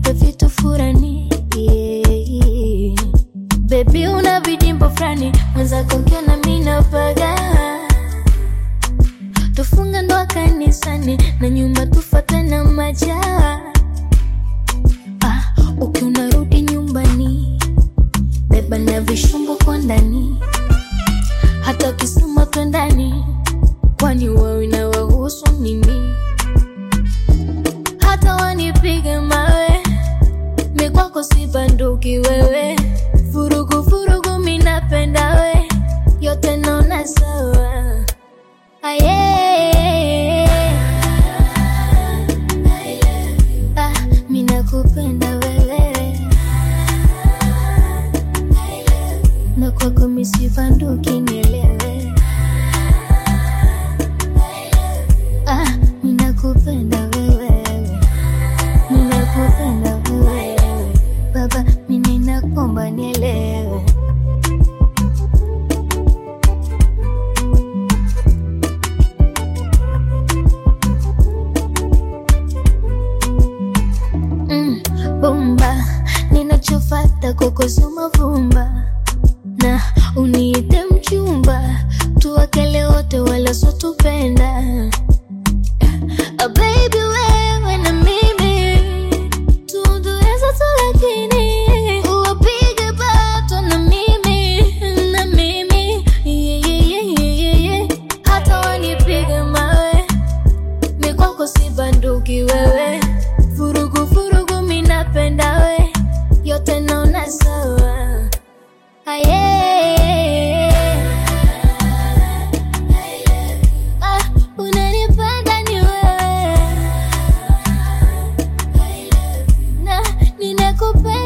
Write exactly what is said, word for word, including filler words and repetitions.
nikupe vitu furani, yeah. Baby una vidimbo frani, mwenzako kiona mina paga. Tufunga ndoa kanisani, na nyumba tufate na majaa. Ah, ukiona rudi nyumbani, beba na vishumbo kwa ndani. Hata ukisema twendani, kwani wewe na wahusu nini? Hata wanipige mawe, mimi kwako si banduki wewe. Furugu furugu mimi napenda we, yote naona sawa. Aye, ah, mimi nakupenda wewe, na kwako mimi si banduki nielewe. Ah, mimi nakupenda wewe, mimi nakupenda wewe, baba mimi nakuomba nielewe. Mm, bomba, ninachofata kwako sio mavumba, na uniite mchumba, tuwakele wote wala sotupenda. A baby wewe na mimi tundueza tu, lakini uwapige bato na mimi, na mimi, yeah, yeah, yeah, yeah, yeah. Hata wanipige mawe, mimi kwako si banduki wewe. Furugu furugu mimi napenda we, yote naona sawa. Aye, ah, unanipenda ni wewe, na ninakupenda.